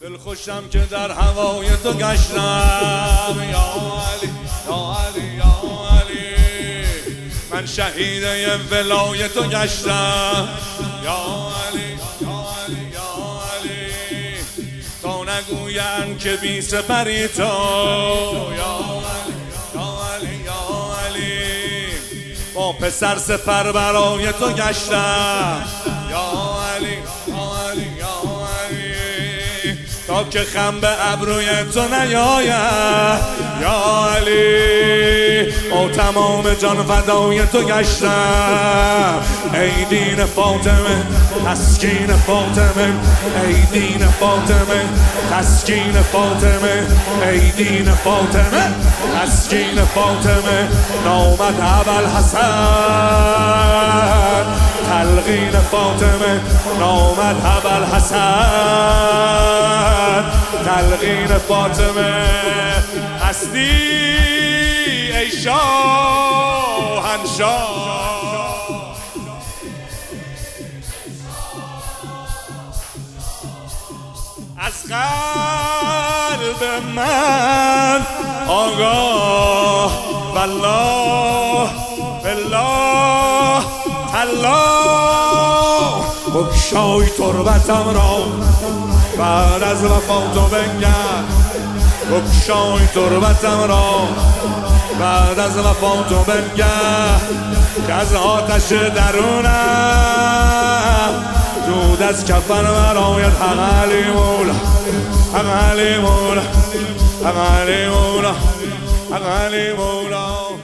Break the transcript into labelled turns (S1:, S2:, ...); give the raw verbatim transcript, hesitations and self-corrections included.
S1: دل خوشم که در هوای تو گشتم یا علی یا علی یا علی. من شهیده ولای تو گشتم یا علی یا علی یا علی. تا نگوین که بی سپری تو یا علی یا علی یا علی. با پسر سپر برای تو گشتم یا علی یا علی یا علی. تا که خم به ابروی تو نیاید یا علی. با تمام جان فدای تو گشتم ای دین فاطمه تسکین فاطمه. ای دین فاطمه تسکین فاطمه. ای دین فاطمه تسکین فاطمه. نامت ابوالحسن تلقین فاطمه. نامت ابوالحسن تلقین فاطمه. هستی ای شاهنشاه از قلب من آگاه والله بالله الله. بگشای تربتم را بعد از وفات و بنگر. بگشای تربتم را بعد از وفات و بنگر. که از آتش درونم دود از کفن برآید. حق علی مولا حق علی مولا حق علی مولا حق علی مولا.